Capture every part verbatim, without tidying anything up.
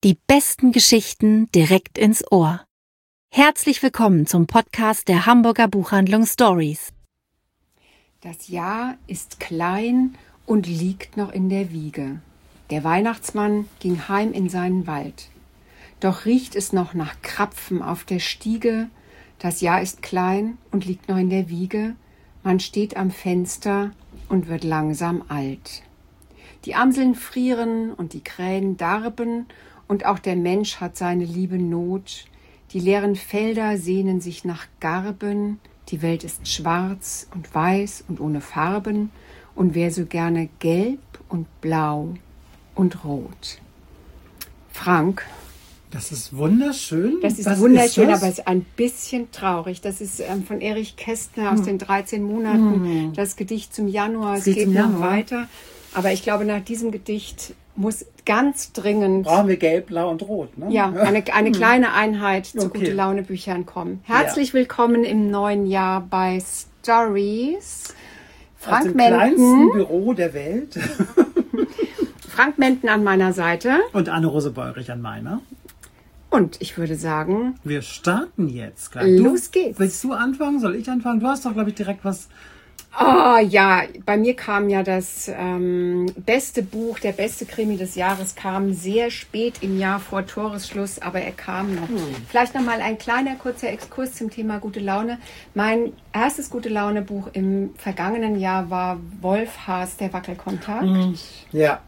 Die besten Geschichten direkt ins Ohr. Herzlich willkommen zum Podcast der Hamburger Buchhandlung Stories. Das Jahr ist klein und liegt noch in der Wiege. Der Weihnachtsmann ging heim in seinen Wald. Doch riecht es noch nach Krapfen auf der Stiege. Das Jahr ist klein und liegt noch in der Wiege. Man steht am Fenster und wird langsam alt. Die Amseln frieren und die Krähen darben, und auch der Mensch hat seine liebe Not. Die leeren Felder sehnen sich nach Garben, die Welt ist schwarz und weiß und ohne Farben, und wer so gerne gelb und blau und rot. Frank. Das ist wunderschön. Das ist Was wunderschön, ist das? aber es ist ein bisschen traurig. Das ist ähm, von Erich Kästner aus Hm. den dreizehn Monaten, Hm. das Gedicht zum Januar. Es geht geht zum noch Januar. weiter. Aber ich glaube, nach diesem Gedicht muss ganz dringend Brauchen wir gelb, blau und rot, ne? ja, eine, eine kleine Einheit zu Okay. Gute Laune Büchern kommen. Herzlich willkommen im neuen Jahr bei Stories. Aus Frank dem kleinsten Menten, Büro der Welt. Frank Menten an meiner Seite. Und Anne-Rose Beurich an meiner. Und ich würde sagen, Wir starten jetzt gleich. Los du, geht's. Willst du anfangen? Soll ich anfangen? Du hast doch, glaube ich, direkt was... oh ja, bei mir kam ja das ähm, beste Buch, der beste Krimi des Jahres kam sehr spät im Jahr vor Toresschluss, aber er kam noch. Hm. Vielleicht noch mal ein kleiner kurzer Exkurs zum Thema Gute Laune. Mein erstes Gute Laune Buch im vergangenen Jahr war Wolf Haas, der Wackelkontakt. Ja,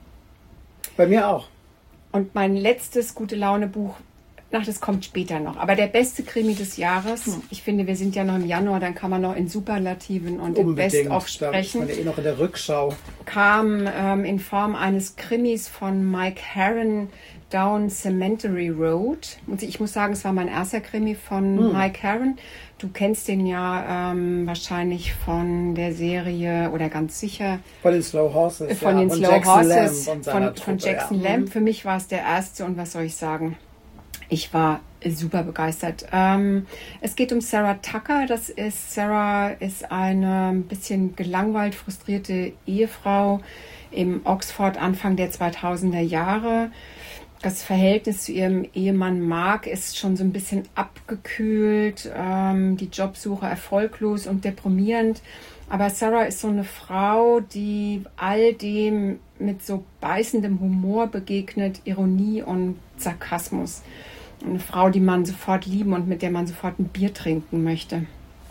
bei mir auch. Und mein letztes Gute Laune Buch, ach, das kommt später noch. Aber der beste Krimi des Jahres, Hm. ich finde, wir sind ja noch im Januar, dann kann man noch in Superlativen und in Best-of Da ist sprechen, man ja eh noch in der Rückschau. kam ähm, in Form eines Krimis von Mike Herron, Down Cemetery Road. Und ich muss sagen, es war mein erster Krimi von Hm. Mike Herron. Du kennst den ja ähm, wahrscheinlich von der Serie oder ganz sicher Von den Slow Horses. von ja, den von Slow Jackson Horses, Lamb und seiner von, von Truppe, Jackson ja. Lamb. Für mich war es der erste und was soll ich sagen? Ich war super begeistert. Ähm, es geht um Sarah Tucker. Das ist, Sarah ist eine ein bisschen gelangweilt, frustrierte Ehefrau im Oxford Anfang der zweitausender Jahre. Das Verhältnis zu ihrem Ehemann Mark ist schon so ein bisschen abgekühlt, ähm, die Jobsuche erfolglos und deprimierend. Aber Sarah ist so eine Frau, die all dem mit so beißendem Humor begegnet, Ironie und Sarkasmus. Eine Frau, die man sofort lieben und mit der man sofort ein Bier trinken möchte.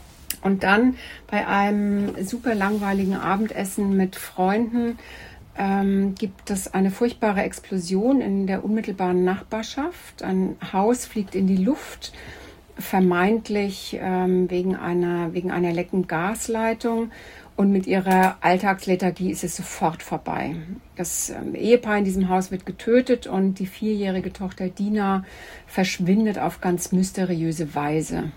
Und dann bei einem super langweiligen Abendessen mit Freunden ähm, gibt es eine furchtbare Explosion in der unmittelbaren Nachbarschaft. Ein Haus fliegt in die Luft, vermeintlich ähm, wegen einer, wegen einer lecken Gasleitung. Und mit ihrer Alltagslethargie ist es sofort vorbei. Das ähm, Ehepaar in diesem Haus wird getötet und die vierjährige Tochter Dina verschwindet auf ganz mysteriöse Weise.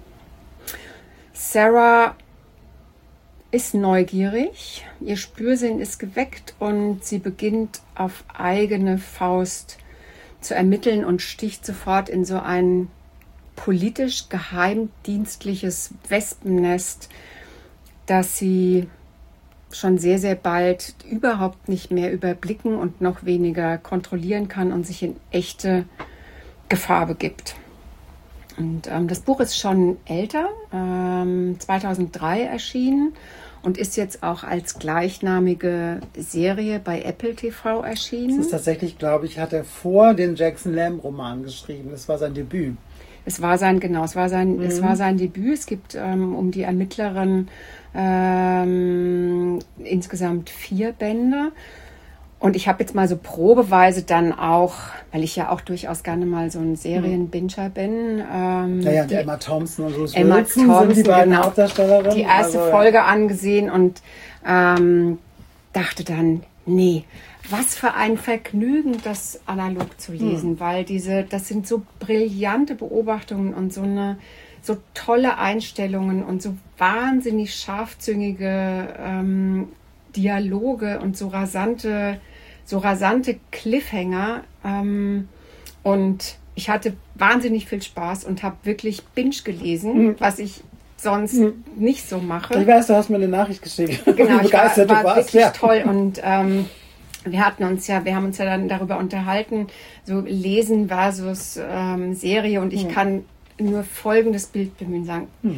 Sarah ist neugierig, ihr Spürsinn ist geweckt und sie beginnt auf eigene Faust zu ermitteln und sticht sofort in so ein politisch geheimdienstliches Wespennest, dass sie schon sehr, sehr bald überhaupt nicht mehr überblicken und noch weniger kontrollieren kann und sich in echte Gefahr begibt. Und ähm, das Buch ist schon älter, ähm, zweitausenddrei erschienen und ist jetzt auch als gleichnamige Serie bei Apple T V erschienen. Das ist tatsächlich, glaube ich, hat er vor den Jackson Lamb Roman geschrieben. Das war sein Debüt. Es war sein, genau, es war sein, Mhm. es war sein Debüt. Es gibt ähm, um die Ermittlerin ähm, insgesamt vier Bände. Und ich habe jetzt mal so probeweise dann auch, weil ich ja auch durchaus gerne mal so ein Serienbinger bin. Ähm, Naja, und die, Emma Thompson und Bruce Emma Wilson Thompson, sind die beiden genau. Hauptdarstellerinnen. die erste Also, Folge angesehen und ähm, dachte dann, nee, was für ein Vergnügen, das analog zu lesen, weil diese, das sind so brillante Beobachtungen und so eine so tolle Einstellungen und so wahnsinnig scharfzüngige ähm, Dialoge und so rasante, so rasante Cliffhanger. Ähm, und ich hatte wahnsinnig viel Spaß und habe wirklich binge gelesen, Mhm. was ich sonst Mhm. nicht so mache. Ich weiß, du hast mir eine Nachricht geschickt. Genau, wie ich war, begeistert du war warst. wirklich Ja. toll und ähm, wir hatten uns ja, wir haben uns ja dann darüber unterhalten, so Lesen versus ähm, Serie, und ich hm. kann nur folgendes Bild bemühen, sagen, hm.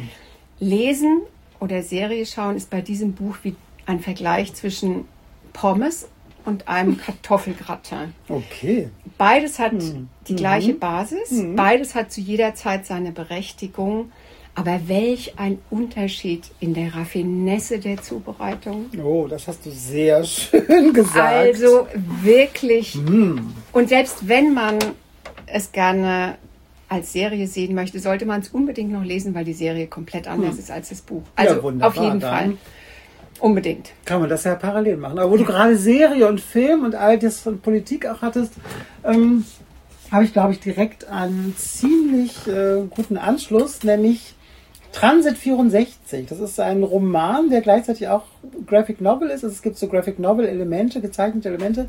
Lesen oder Serie schauen ist bei diesem Buch wie ein Vergleich zwischen Pommes und einem Kartoffelgratin. Okay. Beides hat hm. die gleiche mhm. Basis, mhm. beides hat zu jeder Zeit seine Berechtigung. Aber welch ein Unterschied in der Raffinesse der Zubereitung. Oh, das hast du sehr schön gesagt. Also wirklich. Mm. Und selbst wenn man es gerne als Serie sehen möchte, sollte man es unbedingt noch lesen, weil die Serie komplett anders mm. ist als das Buch. Also ja, auf jeden dann Fall. Unbedingt. Kann man das ja parallel machen. Aber wo du gerade Serie und Film und all das von Politik auch hattest, ähm, habe ich, glaube ich, direkt einen ziemlich äh, guten Anschluss, nämlich Transit vierundsechzig, das ist ein Roman, der gleichzeitig auch Graphic Novel ist. Also es gibt so Graphic Novel Elemente, gezeichnete Elemente,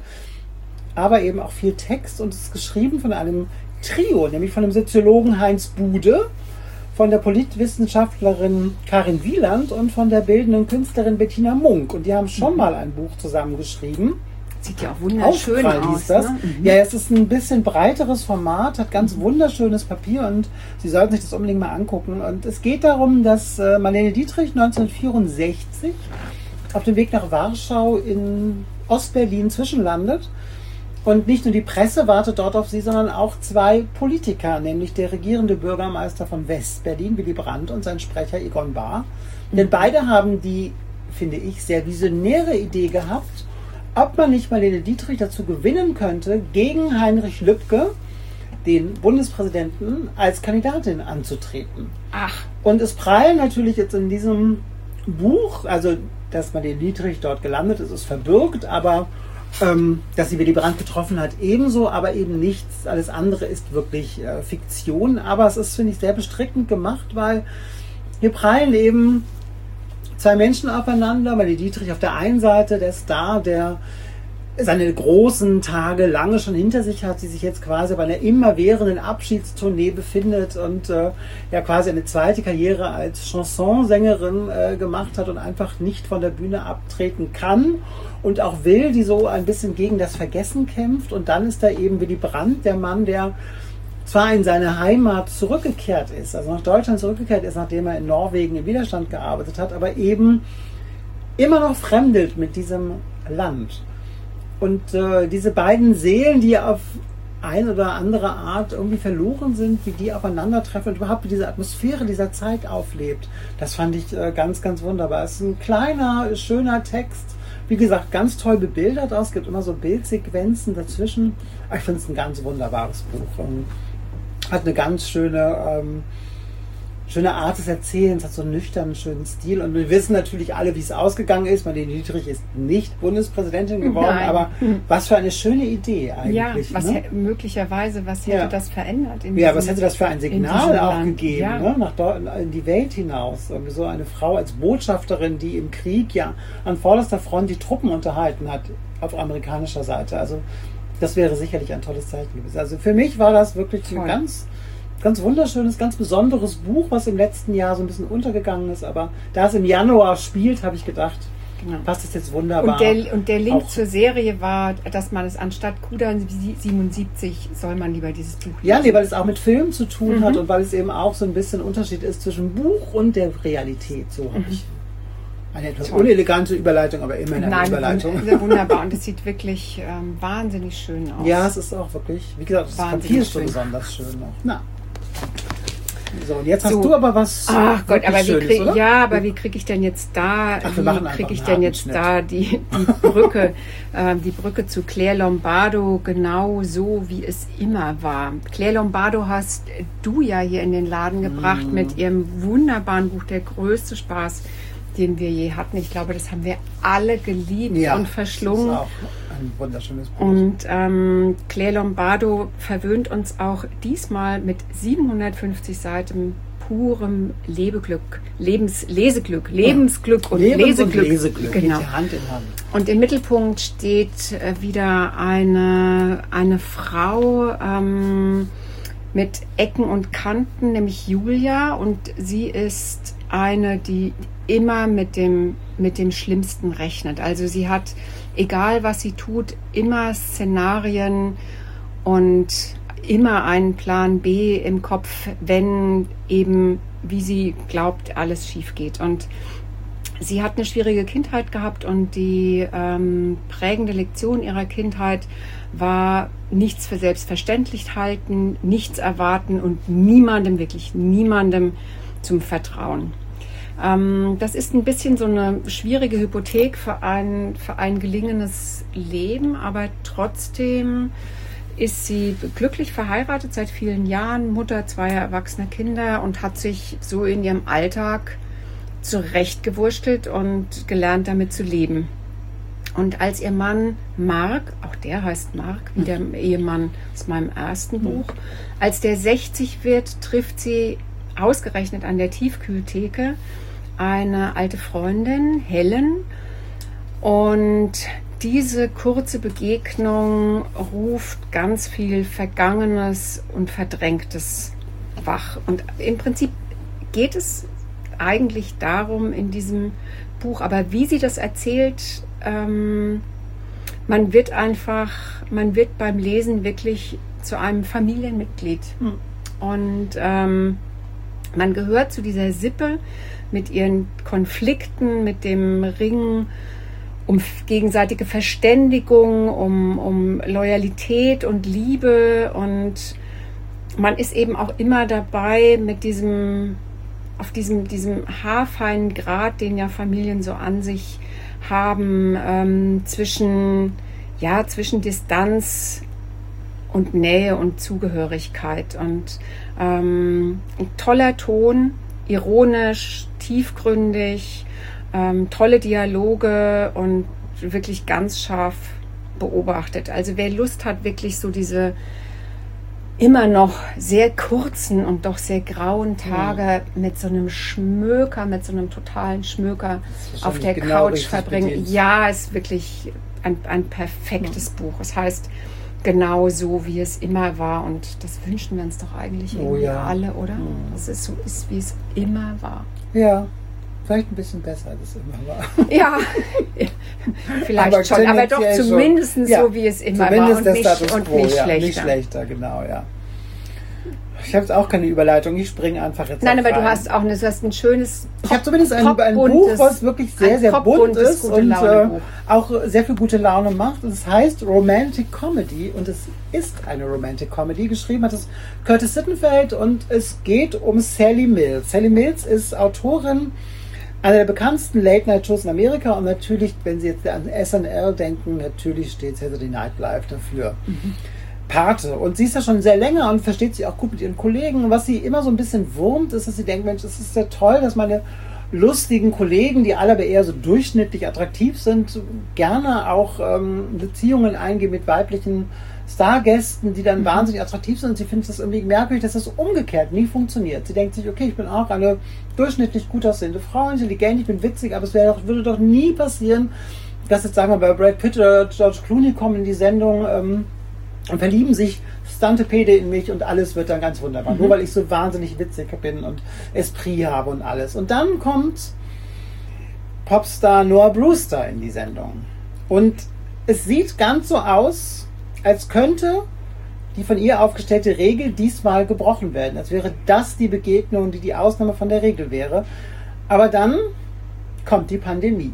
aber eben auch viel Text, und es ist geschrieben von einem Trio, nämlich von dem Soziologen Heinz Bude, von der Politwissenschaftlerin Karin Wieland und von der bildenden Künstlerin Bettina Munk. Und die haben schon mhm. mal ein Buch zusammengeschrieben. Sieht ja auch wunderschön Aufprall aus. Hieß das. Ne? Mhm. Ja, es ist ein bisschen breiteres Format, hat ganz wunderschönes Papier, und Sie sollten sich das unbedingt mal angucken. Und es geht darum, dass äh, Marlene Dietrich neunzehnhundertvierundsechzig auf dem Weg nach Warschau in Ostberlin zwischenlandet. Und nicht nur die Presse wartet dort auf sie, sondern auch zwei Politiker, nämlich der regierende Bürgermeister von Westberlin, Willy Brandt, und sein Sprecher Egon Bahr. Mhm. Denn beide haben die, finde ich, sehr visionäre Idee gehabt, ob man nicht Marlene Dietrich dazu gewinnen könnte, gegen Heinrich Lübke, den Bundespräsidenten, als Kandidatin anzutreten. Ach. Und es prallen natürlich jetzt in diesem Buch, also dass Marlene Dietrich dort gelandet ist, ist verbürgt, aber ähm, dass sie Willy Brandt getroffen hat, ebenso, aber eben nichts, alles andere ist wirklich äh, Fiktion. Aber es ist, finde ich, sehr bestrickend gemacht, weil hier prallen eben zwei Menschen aufeinander, Marlene Dietrich auf der einen Seite, der Star, der seine großen Tage lange schon hinter sich hat, die sich jetzt quasi bei einer immerwährenden Abschiedstournee befindet und äh, ja quasi eine zweite Karriere als Chansonsängerin äh, gemacht hat und einfach nicht von der Bühne abtreten kann und auch will, die so ein bisschen gegen das Vergessen kämpft. Und dann ist da eben Willy Brandt, der Mann, der zwar in seine Heimat zurückgekehrt ist, also nach Deutschland zurückgekehrt ist, nachdem er in Norwegen im Widerstand gearbeitet hat, aber eben immer noch fremdelt mit diesem Land. Und äh, diese beiden Seelen, die auf eine oder andere Art irgendwie verloren sind, wie die aufeinandertreffen und überhaupt wie diese Atmosphäre dieser Zeit auflebt, das fand ich äh, ganz, ganz wunderbar. Es ist ein kleiner, schöner Text, wie gesagt, ganz toll bebildert aus, es gibt immer so Bildsequenzen dazwischen. Ich finde es ein ganz wunderbares Buch. Und hat eine ganz schöne, ähm, schöne Art des Erzählens, hat so einen nüchternen, schönen Stil. Und wir wissen natürlich alle, wie es ausgegangen ist. Marlene Dietrich ist nicht Bundespräsidentin geworden, Nein. aber was für eine schöne Idee eigentlich. Ja, was ne? hä- möglicherweise, was hätte Ja. das verändert? In Ja, diesem- was hätte das für ein in Signal diesem auch Land? gegeben, Ja. ne? Nach Deu- in die Welt hinaus. Irgendwie so eine Frau als Botschafterin, die im Krieg ja an vorderster Front die Truppen unterhalten hat auf amerikanischer Seite. Also das wäre sicherlich ein tolles Zeichen gewesen. Also für mich war das wirklich Toll. ein ganz, ganz wunderschönes, ganz besonderes Buch, was im letzten Jahr so ein bisschen untergegangen ist. Aber da es im Januar spielt, habe ich gedacht, Genau. passt es jetzt wunderbar. Und der, und der Link Auch- zur Serie war, dass man es anstatt Kuda siebenundsiebzig soll man lieber dieses Buch lesen. Ja, nee, weil es auch mit Film zu tun Mhm. hat und weil es eben auch so ein bisschen Unterschied ist zwischen Buch und der Realität. So habe ich eine etwas Toll. unelegante Überleitung, aber immerhin eine Nein, Überleitung. sehr wunderbar. Und es sieht wirklich ähm, wahnsinnig schön aus. Ja, es ist auch wirklich, wie gesagt, das Wahnsinnig Papier ist so schön. besonders schön noch. Na. So, und jetzt hast So. du aber was. Ach Gott, wirklich aber wie Schönes, krieg, oder? ja, aber wie kriege ich denn jetzt da, Ach, wir machen wie einfach kriege ich einen denn jetzt Hakenschnitt. da die, die Brücke, äh, die Brücke zu Claire Lombardo genau so, wie es immer war. Claire Lombardo hast du ja hier in den Laden gebracht Mm. mit ihrem wunderbaren Buch Der größte Spaß, den wir je hatten. Ich glaube, das haben wir alle geliebt Ja, und verschlungen. Das ist auch ein wunderschönes Buch. Und ähm, Claire Lombardo verwöhnt uns auch diesmal mit siebenhundertfünfzig Seiten purem Lebeglück, Lebens, Leseglück, Lebensglück und Lebens- Leseglück. und Leseglück. Genau. Geht Hand in Hand. Und im Mittelpunkt steht äh, wieder eine, eine Frau ähm, mit Ecken und Kanten, nämlich Julia. Und sie ist eine, die immer mit dem mit dem Schlimmsten rechnet. Also sie hat, egal was sie tut, immer Szenarien und immer einen Plan B im Kopf, wenn eben, wie sie glaubt, alles schief geht. Und sie hat eine schwierige Kindheit gehabt und die ähm, prägende Lektion ihrer Kindheit war, nichts für selbstverständlich halten, nichts erwarten und niemandem, wirklich niemandem zum Vertrauen. Ähm, das ist ein bisschen so eine schwierige Hypothek für ein, für ein gelingendes Leben, aber trotzdem ist sie glücklich verheiratet seit vielen Jahren, Mutter zweier erwachsener Kinder und hat sich so in ihrem Alltag zurechtgewurstelt und gelernt, damit zu leben. Und als ihr Mann Mark, auch der heißt Mark, wie der Ehemann aus meinem ersten Buch, als der sechzig wird, trifft sie ausgerechnet an der Tiefkühltheke eine alte Freundin, Helen. Und diese kurze Begegnung ruft ganz viel Vergangenes und Verdrängtes wach. Und im Prinzip geht es eigentlich darum in diesem Buch, aber wie sie das erzählt, ähm, man wird einfach, man wird beim Lesen wirklich zu einem Familienmitglied. Mhm. Und ähm, man gehört zu dieser Sippe mit ihren Konflikten, mit dem Ringen um gegenseitige Verständigung, um, um Loyalität und Liebe, und man ist eben auch immer dabei mit diesem, auf diesem, diesem haarfeinen Grat, den ja Familien so an sich haben, ähm, zwischen, ja, zwischen Distanz und Nähe und Zugehörigkeit. Und ähm, ein toller Ton, ironisch, tiefgründig, ähm, tolle Dialoge und wirklich ganz scharf beobachtet. Also wer Lust hat, wirklich so diese immer noch sehr kurzen und doch sehr grauen Tage mhm. mit so einem Schmöker, mit so einem totalen Schmöker auf der genau Couch verbringen. Bedient. Ja, ist wirklich ein, ein perfektes mhm. Buch. Es heißt genau so, wie es immer war, und das wünschen wir uns doch eigentlich irgendwie oh, ja. alle, oder? Mhm. Dass es so ist, wie es immer war. Ja. Vielleicht ein bisschen besser, als es immer war. Ja, vielleicht aber schon, aber doch zumindest schon, ja, so, wie es immer war, und nicht, und quo, nicht ja, schlechter. Nicht schlechter, genau, ja. Ich habe jetzt auch keine Überleitung, ich springe einfach jetzt Nein, aber rein. du hast auch eine, du hast ein schönes Pop, Ich habe zumindest ein, ein Buch, was wirklich sehr, sehr bunt ist und äh, auch sehr viel gute Laune macht. Und es heißt Romantic Comedy, und es ist eine Romantic Comedy. Geschrieben hat es Curtis Sittenfeld, und es geht um Sally Mills. Sally Mills ist Autorin einer der bekanntesten Late-Night-Shows in Amerika, und natürlich, wenn Sie jetzt an S N L denken, natürlich steht Saturday Night Live dafür. Mhm. Pate. Und sie ist ja schon sehr länger und versteht sich auch gut mit ihren Kollegen. Und was sie immer so ein bisschen wurmt, ist, dass sie denkt, Mensch, es ist ja toll, dass meine lustigen Kollegen, die alle aber eher so durchschnittlich attraktiv sind, gerne auch ähm, Beziehungen eingehen mit weiblichen Stargästen, die dann mhm. wahnsinnig attraktiv sind. Und sie findet es irgendwie merkwürdig, dass das umgekehrt nie funktioniert. Sie denkt sich, okay, ich bin auch eine durchschnittlich gut aussehende Frau, intelligent, ich bin witzig, aber es wäre doch, würde doch nie passieren, dass jetzt, sagen wir, bei Brad Pitt oder George Clooney kommen in die Sendung ähm, und verlieben sich Stantepede in mich, und alles wird dann ganz wunderbar. Mhm. Nur weil ich so wahnsinnig witzig bin und Esprit habe und alles. Und dann kommt Popstar Noah Brewster in die Sendung. Und es sieht ganz so aus, als könnte die von ihr aufgestellte Regel diesmal gebrochen werden. Als wäre das die Begegnung, die die Ausnahme von der Regel wäre. Aber dann kommt die Pandemie.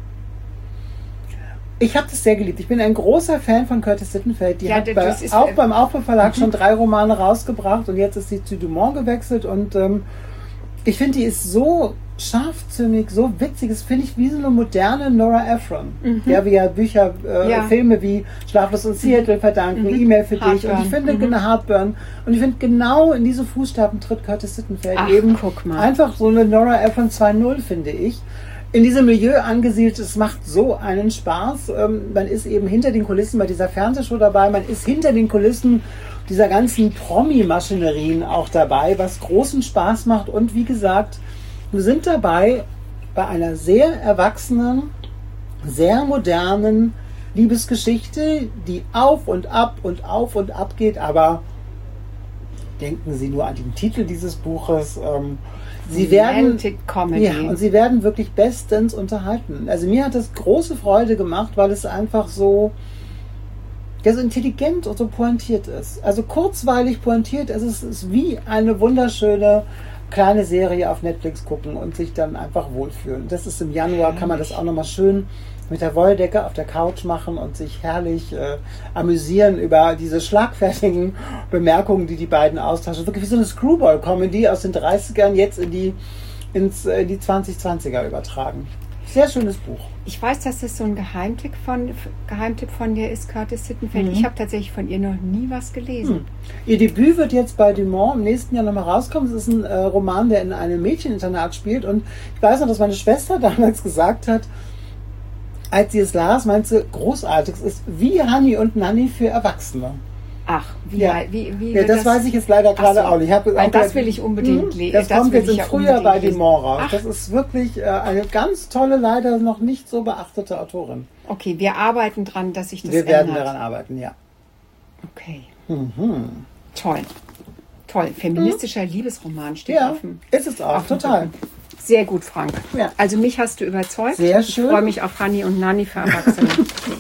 Ich habe das sehr geliebt. Ich bin ein großer Fan von Curtis Sittenfeld. Die ja, hat bei, auch beim Aufbau Verlag mhm. schon drei Romane rausgebracht, und jetzt ist sie zu Dumont gewechselt, und ähm, ich finde, die ist so scharfzüngig, so witzig. Das finde ich wie so eine moderne Nora Ephron, mhm. der wir ja Bücher, äh, ja. Filme wie Schlaflos in Seattle mhm. verdanken, mhm. E-Mail für Heartburn. dich. Und ich finde, mhm. genau, Heartburn. Und ich finde, genau in diese Fußstapfen tritt Curtis Sittenfeld Ach, eben. Guck mal. Einfach so eine Nora Ephron zwei Punkt null, finde ich. In diesem Milieu angesiedelt, es macht so einen Spaß. Ähm, man ist eben hinter den Kulissen bei dieser Fernsehshow dabei, man ist hinter den Kulissen dieser ganzen Promi-Maschinerien auch dabei, was großen Spaß macht. Und wie gesagt, wir sind dabei bei einer sehr erwachsenen, sehr modernen Liebesgeschichte, die auf und ab und auf und ab geht, aber denken Sie nur an den Titel dieses Buches. Ähm, Sie werden, Romantic Comedy. Ja, und sie werden wirklich bestens unterhalten. Also mir hat das große Freude gemacht, weil es einfach so, ja, so intelligent und so pointiert ist. Also kurzweilig pointiert, es ist, ist wie eine wunderschöne kleine Serie auf Netflix gucken und sich dann einfach wohlfühlen. Das ist im Januar, kann man das auch nochmal schön mit der Wolldecke auf der Couch machen und sich herrlich äh, amüsieren über diese schlagfertigen Bemerkungen, die die beiden austauschen. Wirklich wie so eine Screwball-Comedy aus den dreißigern jetzt in die, ins, in die zwanzig zwanziger übertragen. Sehr schönes Buch. Ich weiß, dass das so ein Geheimtipp von, Geheimtipp von dir ist, Curtis Sittenfeld. Mhm. Ich habe tatsächlich von ihr noch nie was gelesen. Hm. Ihr Debüt wird jetzt bei Dumont im nächsten Jahr nochmal rauskommen. Es ist ein äh, Roman, der in einem Mädcheninternat spielt. Und ich weiß noch, dass meine Schwester damals gesagt hat, als sie es las, meinte sie, großartig, es ist wie Honey und Nanny für Erwachsene. Ach, wie, Ja. wie, wie Ja, wird das, weiß ich jetzt leider gerade so. auch nicht. Ich hab Weil auch das gehört, will ich unbedingt hm, lesen. Das, Das kommt will jetzt ich im ja Frühjahr bei unbedingt lesen. Dumont raus. Ach. Das ist wirklich äh, eine ganz tolle, leider noch nicht so beachtete Autorin. Okay, wir arbeiten dran, dass sich das Wir werden ändert. daran arbeiten, ja. Okay, Mhm. toll. Toll. Feministischer Liebesroman steht Ja, auf dem... ist es auch, auf dem total. Rücken. Sehr gut, Frank. Ja. Also mich hast du überzeugt. Sehr Ich schön. freue mich auf Honey und Nanny für Erwachsene.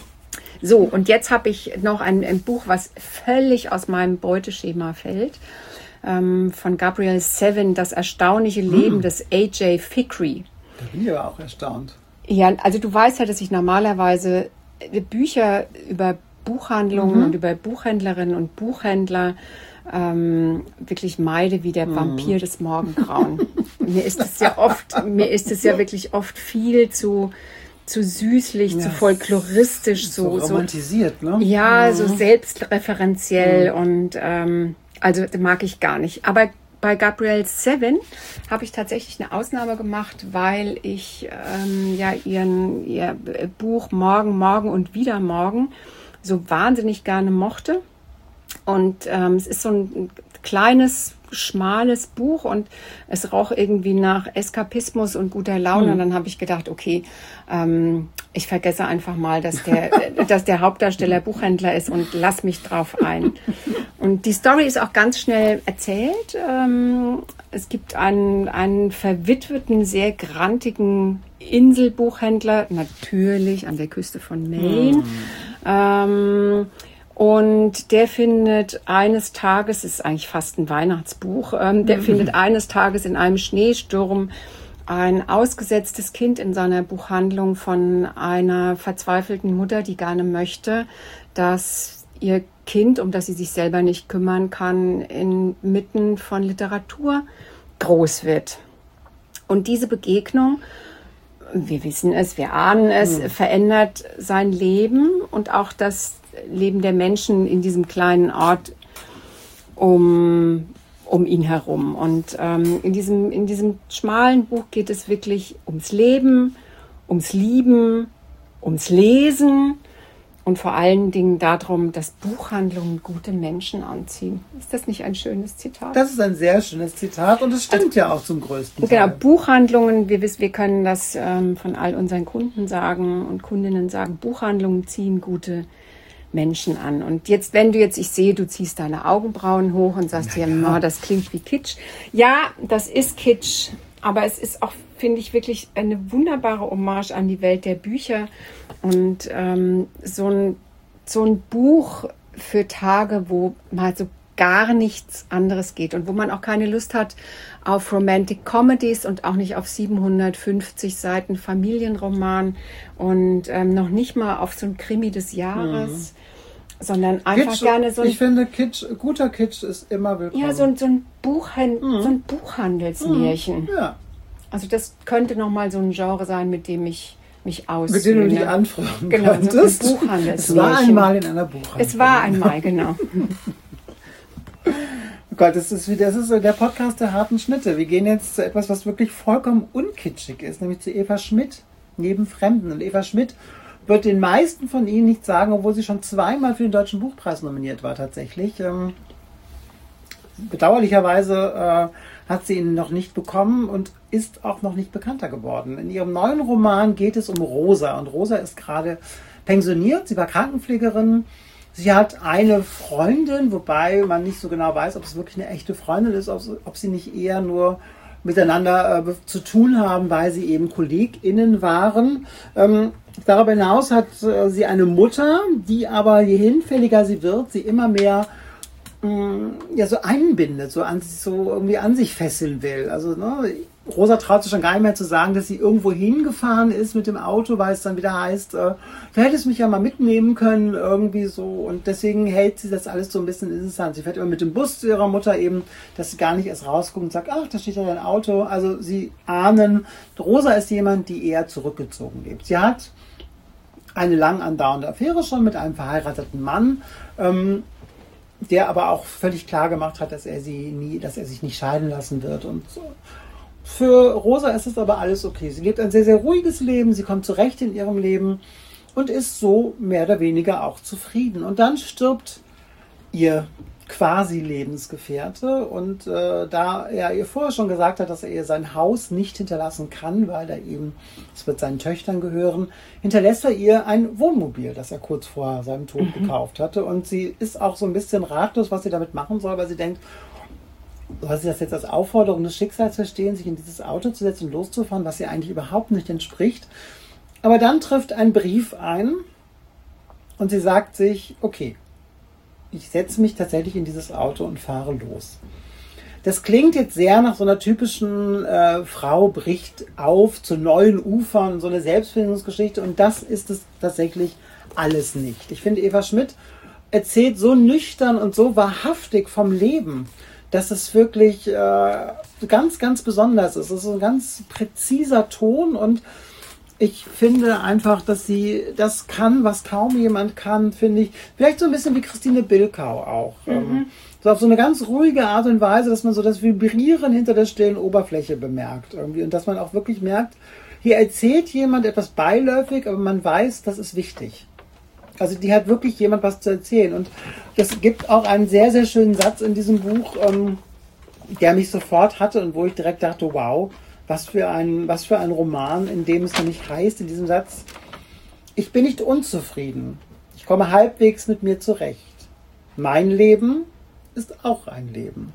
So, und jetzt habe ich noch ein, ein Buch, was völlig aus meinem Beuteschema fällt. Ähm, von Gabrielle Zevin, Das erstaunliche Leben des A J Fikry. Da bin ich aber auch erstaunt. Ja, also du weißt ja, dass ich normalerweise Bücher über Buchhandlungen Mhm. und über Buchhändlerinnen und Buchhändler ähm, wirklich meide wie der Mhm. Vampir des Morgengrauen. mir ist es ja oft, mir ist es ja wirklich oft viel zu, zu süßlich, Ja, zu folkloristisch, So, so, so romantisiert, ne? ja, Mhm. so selbstreferenziell und ähm, also das mag ich gar nicht. Aber bei Gabrielle Zevin habe ich tatsächlich eine Ausnahme gemacht, weil ich ähm, ja ihren, ihr Buch Morgen, Morgen und wieder Morgen so wahnsinnig gerne mochte. Und ähm, es ist so ein kleines, schmales Buch und es roch irgendwie nach Eskapismus und guter Laune. Mhm. Und dann habe ich gedacht, okay, ähm, ich vergesse einfach mal, dass der, dass der Hauptdarsteller Buchhändler ist und lass mich drauf ein. Und die Story ist auch ganz schnell erzählt. Ähm, es gibt einen, einen verwitweten, sehr grantigen Inselbuchhändler, natürlich an der Küste von Maine. Mhm. Ähm, Und der findet eines Tages, ist eigentlich fast ein Weihnachtsbuch, ähm, der mhm. findet eines Tages in einem Schneesturm ein ausgesetztes Kind in seiner Buchhandlung von einer verzweifelten Mutter, die gerne möchte, dass ihr Kind, um das sie sich selber nicht kümmern kann, inmitten von Literatur groß wird. Und diese Begegnung, wir wissen es, wir ahnen es, mhm. verändert sein Leben und auch das Leben der Menschen in diesem kleinen Ort um, um ihn herum. Und ähm, in diesem, in diesem schmalen Buch geht es wirklich ums Leben, ums Lieben, ums Lesen und vor allen Dingen darum, dass Buchhandlungen gute Menschen anziehen. Ist das nicht ein schönes Zitat? Das ist ein sehr schönes Zitat und es stimmt also, ja auch zum größten Teil. Genau, Buchhandlungen, wir wissen, wir können das ähm, von all unseren Kunden sagen und Kundinnen sagen, Buchhandlungen ziehen gute Menschen an. Und jetzt, wenn du jetzt, ich sehe, du ziehst deine Augenbrauen hoch und sagst dir, ja, oh, das klingt wie Kitsch. Ja, das ist Kitsch, aber es ist auch, finde ich, wirklich eine wunderbare Hommage an die Welt der Bücher und ähm, so ein, so ein Buch für Tage, wo mal so gar nichts anderes geht und wo man auch keine Lust hat auf Romantic Comedies und auch nicht auf siebenhundertfünfzig Seiten Familienroman und ähm, noch nicht mal auf so ein Krimi des Jahres, mhm. sondern einfach Kitsch, gerne so ein... Ich finde, Kitsch, guter Kitsch ist immer willkommen. Ja, so ein, so ein, Buchhand, mhm. so ein Buchhandelsmärchen. Mhm. Ja. Also das könnte nochmal so ein Genre sein, mit dem ich mich aussöhne. Mit dem du dich anfreunden genau, könntest. So ein Buchhandelsmärchen. Es war einmal in einer Buchhandlung. Es war einmal, genau. Oh Gott, das ist, wieder, das ist der Podcast der harten Schnitte. Wir gehen jetzt zu etwas, was wirklich vollkommen unkitschig ist, nämlich zu Eva Schmidt, Neben Fremden. Und Eva Schmidt wird den meisten von Ihnen nicht sagen, obwohl sie schon zweimal für den Deutschen Buchpreis nominiert war tatsächlich. Ähm, bedauerlicherweise äh, hat sie ihn noch nicht bekommen und ist auch noch nicht bekannter geworden. In ihrem neuen Roman geht es um Rosa und Rosa ist gerade pensioniert. Sie war Krankenpflegerin. Sie hat eine Freundin, wobei man nicht so genau weiß, ob es wirklich eine echte Freundin ist, ob sie nicht eher nur miteinander äh, zu tun haben, weil sie eben KollegInnen waren. Ähm, darüber hinaus hat äh, sie eine Mutter, die aber, je hinfälliger sie wird, sie immer mehr mh, ja, so einbindet, so, an, so irgendwie an sich fesseln will. Also ne, Rosa traut sich schon gar nicht mehr zu sagen, dass sie irgendwo hingefahren ist mit dem Auto, weil es dann wieder heißt, äh, du hättest mich ja mal mitnehmen können, irgendwie so. Und deswegen hält sie das alles so ein bisschen interessant. Sie fährt immer mit dem Bus zu ihrer Mutter eben, dass sie gar nicht erst rausguckt und sagt, ach, da steht ja dein Auto. Also sie ahnen, Rosa ist jemand, die eher zurückgezogen lebt. Sie hat eine lang andauernde Affäre schon mit einem verheirateten Mann, ähm, der aber auch völlig klar gemacht hat, dass er sie nie, dass er sich nicht scheiden lassen wird und so. Für Rosa ist es aber alles okay. Sie lebt ein sehr, sehr ruhiges Leben, sie kommt zurecht in ihrem Leben und ist so mehr oder weniger auch zufrieden. Und dann stirbt ihr quasi Lebensgefährte und äh, da er ihr vorher schon gesagt hat, dass er ihr sein Haus nicht hinterlassen kann, weil da eben, es wird seinen Töchtern gehören, hinterlässt er ihr ein Wohnmobil, das er kurz vor seinem Tod mhm. gekauft hatte. Und sie ist auch so ein bisschen ratlos, was sie damit machen soll, weil sie denkt, soll sie das jetzt als Aufforderung des Schicksals verstehen, sich in dieses Auto zu setzen und loszufahren, was ihr eigentlich überhaupt nicht entspricht. Aber dann trifft ein Brief ein und sie sagt sich, okay, ich setze mich tatsächlich in dieses Auto und fahre los. Das klingt jetzt sehr nach so einer typischen äh, Frau bricht auf zu neuen Ufern, so eine Selbstfindungsgeschichte, und das ist es tatsächlich alles nicht. Ich finde, Eva Schmidt erzählt so nüchtern und so wahrhaftig vom Leben, dass es wirklich äh, ganz, ganz besonders ist. Es ist ein ganz präziser Ton und ich finde einfach, dass sie das kann, was kaum jemand kann, finde ich. Vielleicht so ein bisschen wie Christine Bilkau auch. Mhm. So auf so eine ganz ruhige Art und Weise, dass man so das Vibrieren hinter der stillen Oberfläche bemerkt irgendwie. Und dass man auch wirklich merkt, hier erzählt jemand etwas beiläufig, aber man weiß, das ist wichtig. Also die hat wirklich jemand was zu erzählen. Und es gibt auch einen sehr, sehr schönen Satz in diesem Buch, ähm, der mich sofort hatte und wo ich direkt dachte, wow, was für ein, was für ein Roman, in dem es nämlich heißt, in diesem Satz, ich bin nicht unzufrieden. Ich komme halbwegs mit mir zurecht. Mein Leben ist auch ein Leben.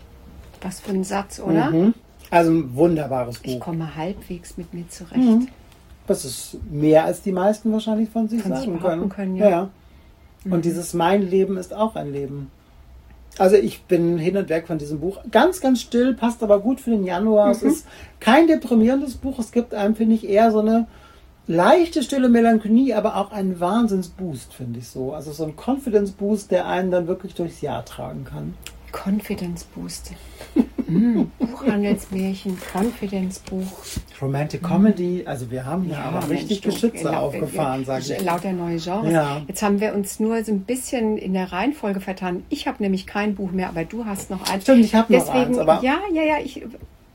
Was für ein Satz, oder? Mhm. Also ein wunderbares Buch. Ich komme halbwegs mit mir zurecht. Mhm. Das ist mehr, als die meisten wahrscheinlich von sich Kann sagen sich können. können ja. Ja. Und Mhm. dieses Mein Leben ist auch ein Leben. Also ich bin hin und weg von diesem Buch. Ganz, ganz still, passt aber gut für den Januar. Mhm. Es ist kein deprimierendes Buch. Es gibt einem, finde ich, eher so eine leichte, stille Melancholie, aber auch einen Wahnsinnsboost, finde ich so. Also so ein Confidence-Boost, der einen dann wirklich durchs Jahr tragen kann. Confidence Boost. mm, Buchhandelsmärchen, Confidence Buch. Romantic Comedy, also wir haben ja, ja aber Mensch, richtig du, Geschütze laut, aufgefahren, sage ich. Lauter neue Genres. Ja. Jetzt haben wir uns nur so ein bisschen in der Reihenfolge vertan. Ich habe nämlich kein Buch mehr, aber du hast noch eins. Stimmt, ich habe noch Deswegen, eins. Aber ja, ja, ja, ich,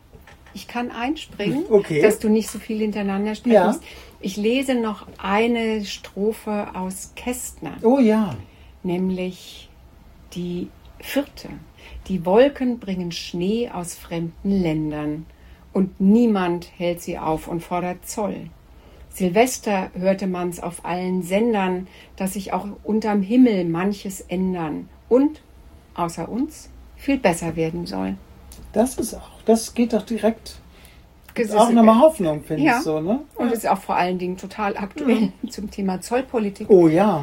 ich kann einspringen, okay. dass du nicht so viel hintereinander sprechen Ja. musst. Ich lese noch eine Strophe aus Kästner, Oh ja. nämlich die vierte. Die Wolken bringen Schnee aus fremden Ländern und niemand hält sie auf und fordert Zoll. Silvester hörte man's auf allen Sendern, dass sich auch unterm Himmel manches ändern und, außer uns, viel besser werden soll. Das ist auch, das geht doch direkt. Das Ist auch nochmal Hoffnung, finde Ja. ich so, ne? Und ist auch vor allen Dingen total aktuell zum Thema Zollpolitik. Oh ja.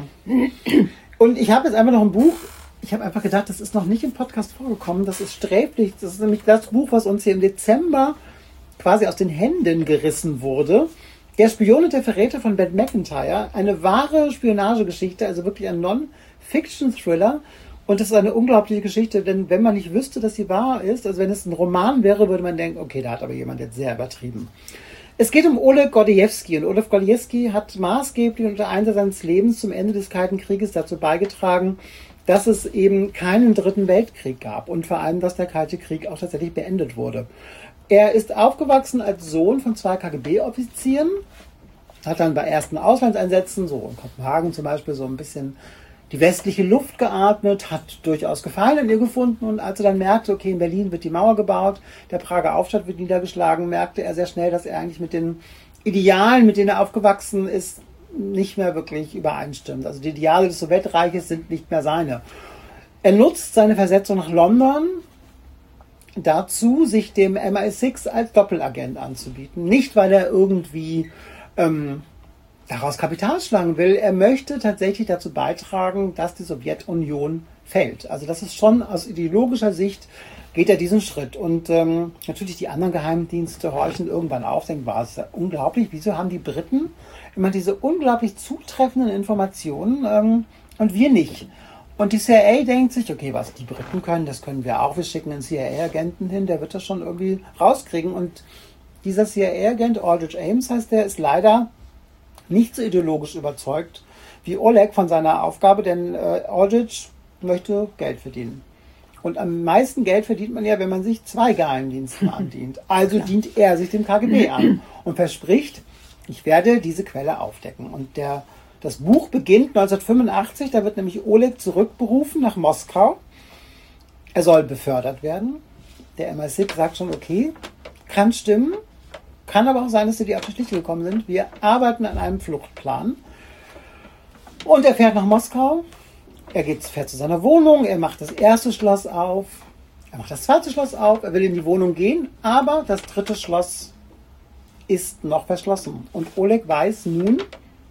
Und ich habe jetzt einfach noch ein Buch. Ich habe einfach gedacht, das ist noch nicht im Podcast vorgekommen. Das ist sträflich. Das ist nämlich das Buch, was uns hier im Dezember quasi aus den Händen gerissen wurde. Der Spion und der Verräter von Ben McIntyre. Eine wahre Spionagegeschichte, also wirklich ein Non-Fiction-Thriller. Und das ist eine unglaubliche Geschichte, denn wenn man nicht wüsste, dass sie wahr ist, also wenn es ein Roman wäre, würde man denken, okay, da hat aber jemand jetzt sehr übertrieben. Es geht um Oleg Gordiewski und Oleg Gordiewski hat maßgeblich unter Einsatz seines Lebens zum Ende des Kalten Krieges dazu beigetragen, dass es eben keinen dritten Weltkrieg gab und vor allem, dass der Kalte Krieg auch tatsächlich beendet wurde. Er ist aufgewachsen als Sohn von zwei K G B-Offizieren, hat dann bei ersten Auslandseinsätzen, so in Kopenhagen zum Beispiel, so ein bisschen die westliche Luft geatmet, hat durchaus Gefallen an ihr gefunden und als er dann merkte, okay, in Berlin wird die Mauer gebaut, der Prager Aufstand wird niedergeschlagen, merkte er sehr schnell, dass er eigentlich mit den Idealen, mit denen er aufgewachsen ist, nicht mehr wirklich übereinstimmt. Also die Ideale des Sowjetreiches sind nicht mehr seine. Er nutzt seine Versetzung nach London, dazu, sich dem M I sechs als Doppelagent anzubieten. Nicht, weil er irgendwie ähm, daraus Kapital schlagen will. Er möchte tatsächlich dazu beitragen, dass die Sowjetunion fällt. Also das ist schon aus ideologischer Sicht geht er diesen Schritt. Und ähm, natürlich die anderen Geheimdienste horchen irgendwann auf, denken, war es ja unglaublich, wieso haben die Briten immer diese unglaublich zutreffenden Informationen ähm, und wir nicht? Und die C I A denkt sich, okay, was die Briten können, das können wir auch. Wir schicken einen C I A-Agenten hin, der wird das schon irgendwie rauskriegen. Und dieser C I A-Agent, Aldrich Ames heißt der, ist leider nicht so ideologisch überzeugt wie Oleg von seiner Aufgabe, denn äh, Aldrich möchte Geld verdienen. Und am meisten Geld verdient man ja, wenn man sich zwei Geheimdiensten andient. Also dient er sich dem K G B an und verspricht, ich werde diese Quelle aufdecken. Und der, das Buch beginnt neunzehnhundertfünfundachtzig, da wird nämlich Oleg zurückberufen nach Moskau. Er soll befördert werden. Der M I sechs sagt schon, okay, kann stimmen, kann aber auch sein, dass sie die auf die Schliche gekommen sind. Wir arbeiten an einem Fluchtplan. Und er fährt nach Moskau. Er geht, fährt zu seiner Wohnung, er macht das erste Schloss auf, er macht das zweite Schloss auf, er will in die Wohnung gehen, aber das dritte Schloss ist noch verschlossen. Und Oleg weiß nun,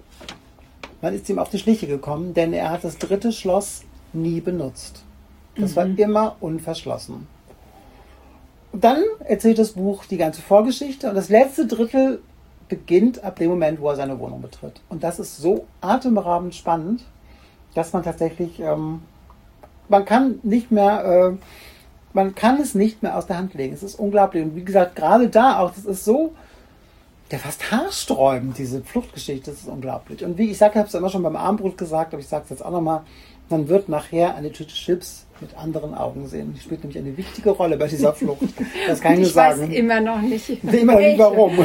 man ist ihm auf die Schliche gekommen, denn er hat das dritte Schloss nie benutzt. Das mhm. war immer unverschlossen. Und dann erzählt das Buch die ganze Vorgeschichte und das letzte Drittel beginnt ab dem Moment, wo er seine Wohnung betritt. Und das ist so atemberaubend spannend, dass man tatsächlich, ähm, man kann nicht mehr, äh, man kann es nicht mehr aus der Hand legen. Es ist unglaublich. Und wie gesagt, gerade da auch, das ist so, der fast haarsträubend, diese Fluchtgeschichte, das ist unglaublich. Und wie ich sage, ich habe es immer schon beim Abendbrot gesagt, aber ich sage es jetzt auch nochmal, man wird nachher eine Tüte Chips mit anderen Augen sehen. Die spielt nämlich eine wichtige Rolle bei dieser Flucht. Das kann ich nur sagen. Ich weiß immer noch nicht. Immer noch nicht warum.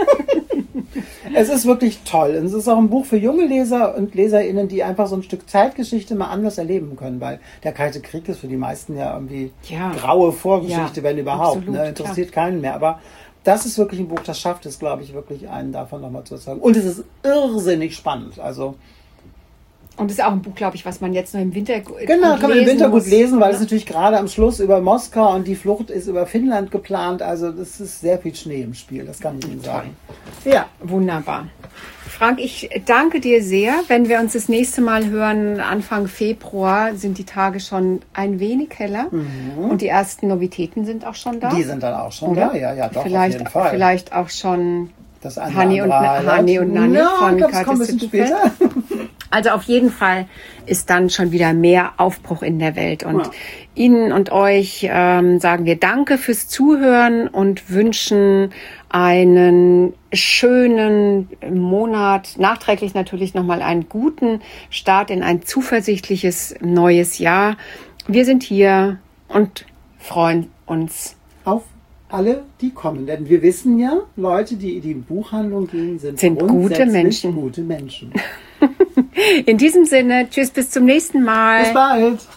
Es ist wirklich toll. Und es ist auch ein Buch für junge Leser und LeserInnen, die einfach so ein Stück Zeitgeschichte mal anders erleben können, weil der Kalte Krieg ist für die meisten ja irgendwie ja. graue Vorgeschichte, ja, wenn überhaupt. absolut, Ne? Interessiert klar. keinen mehr. Aber das ist wirklich ein Buch, das schafft es, glaube ich, wirklich einen davon nochmal zu sagen. Und es ist irrsinnig spannend. Also Und es ist auch ein Buch, glaube ich, was man jetzt noch im Winter gut lesen Genau, kann man im Winter gut muss. lesen, weil es natürlich gerade am Schluss über Moskau und die Flucht ist über Finnland geplant. Also das ist sehr viel Schnee im Spiel, das kann ich Ihnen sagen. Ja, wunderbar. Frank, ich danke dir sehr. Wenn wir uns das nächste Mal hören, Anfang Februar, sind die Tage schon ein wenig heller. Mhm. Und die ersten Novitäten sind auch schon da. Die sind dann auch schon Oder? da, ja, ja, doch, vielleicht, auf jeden Fall. Vielleicht auch schon das eine Hani und, Hani und Nanni ja, von ich glaub, es kommt ein bisschen später. Also auf jeden Fall ist dann schon wieder mehr Aufbruch in der Welt. Und ja. Ihnen und euch ähm, sagen wir Danke fürs Zuhören und wünschen einen schönen Monat. Nachträglich natürlich nochmal einen guten Start in ein zuversichtliches neues Jahr. Wir sind hier und freuen uns auf alle, die kommen. Denn wir wissen ja, Leute, die in die Buchhandlung gehen, sind, sind gute Menschen. gute Menschen. In diesem Sinne, tschüss, bis zum nächsten Mal. Bis bald.